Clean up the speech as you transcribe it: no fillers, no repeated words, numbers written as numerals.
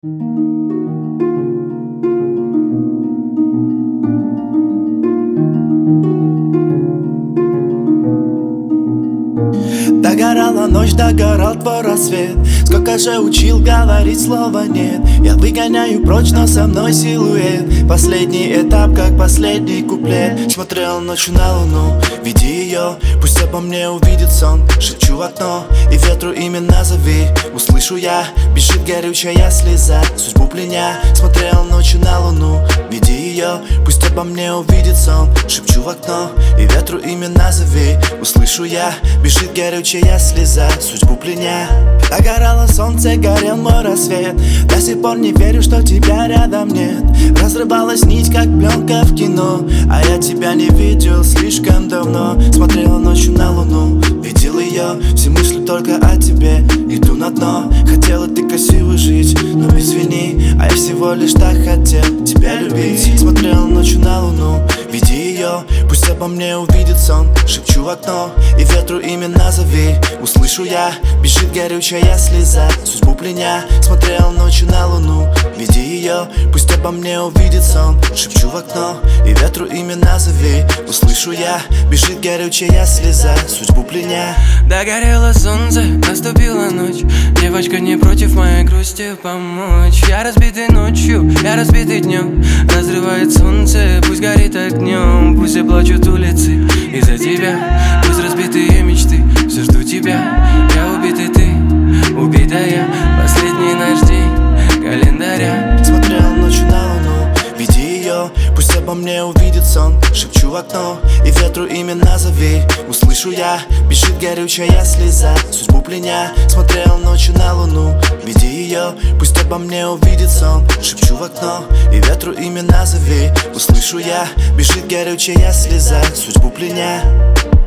Догорала ночь, догорал твой рассвет. Сколько же учил говорить слова нет. Я выгоняю прочь, но со мной силуэт. Последний этап, как последний куплет. Смотрел ночью на луну, веди ее. Пусть обо мне увидит сон. Шепчу в окно, и ветру имя назови. Услышу я, бежит горючая слеза. Судьбу пленя, смотрел ночью на луну, веди ее. Пусть обо мне увидит сон. Шепчу в окно, и ветру имя назови. Услышу я, бежит горючая слеза, судьбу пленя. Догорало солнце, горел мой рассвет. До сих пор не верю, что тебя рядом нет. Разрывалась нить, как пленка в кино. А я тебя не видел слишком давно. Смотрела ночью на луну, видел ее. Все мысли только о тебе, иду на дно. Хотела ты красиво жить, но извини, а я всего лишь так хотел тебя любить. Смотрела ночью на луну, веди ее. Пусть обо мне увидит сон. Шепчу в окно, и ветру имя назови. Услышу я, бежит горючая слеза, судьбу пленя. Смотрел ночью на луну, веди ее. Пусть обо мне увидит сон. Шепчу в окно, и ветру имя назови. Услышу я, бежит горючая слеза, судьбу пленя. Догорело солнце, наступила ночь. Девочка не против моей грусти помочь. Я разбитый ночью, я разбитый днем. Разрывает солнце, пусть горит огнем. Пусть все плачут улицы из-за тебя. Пусть разбитые мечты, все жду тебя. Я убитый, ты убитая. Последний наш день календаря. Смотрел ночью на луну, веди ее. Пусть обо мне увидит сон. Шепчу в окно, и ветру имя назови. Услышу я, бежит горючая слеза, судьбу пленя. Смотрел ночью на луну, веди ее. Пусть обо мне увидит сон. Шепчу в окно, и ветру имя назови. Услышу я, бежит горючая слеза, судьбу пленя.